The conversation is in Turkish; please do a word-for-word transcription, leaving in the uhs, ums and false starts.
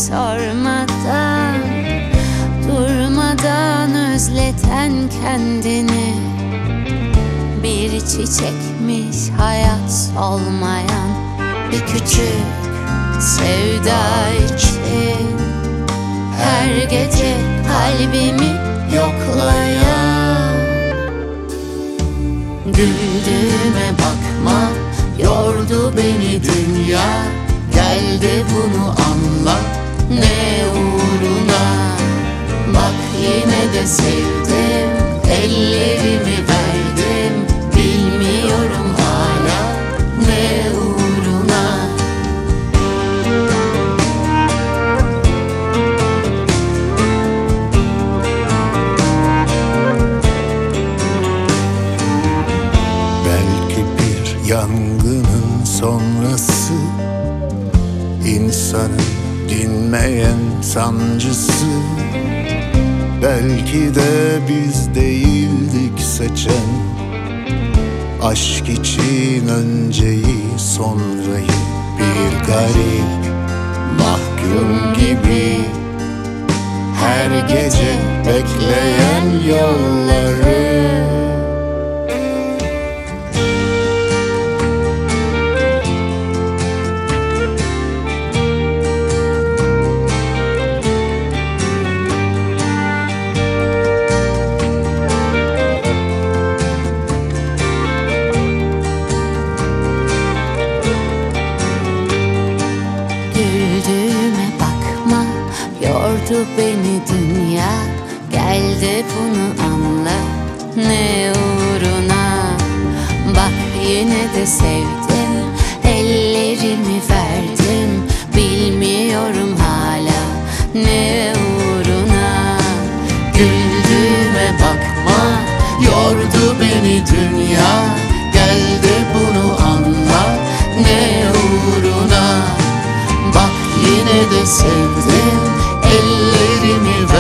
sormadan, durmadan özleten kendini. Bir çiçekmiş hayat solmayan, bir küçük sevda için. Her gece kalbimi yoklayan. Güldüğüme bakma, yordu beni dünya. Gel de bunu anla, ne uğruna. Bak yine de sevdim, ellerimi verdim. Bilmiyorum hala ne uğruna. Belki bir yangının sonrası, İnsanın dinmeyen sancısı. Belki de biz değildik seçen, aşk için önceyi sonrayı. Bir garip mahkum gibi her gece bekleyen yolları. Güldüğüme bakma, yordu beni dünya. Gel de bunu anla, ne uğruna. Bak yine de sevdim, ellerimi verdim. Bilmiyorum hala ne uğruna. Güldüğüme bakma, yordu beni dünya. Gel de bunu anla, ne uğruna. Bak yine de sevdim, ellerimi verdim.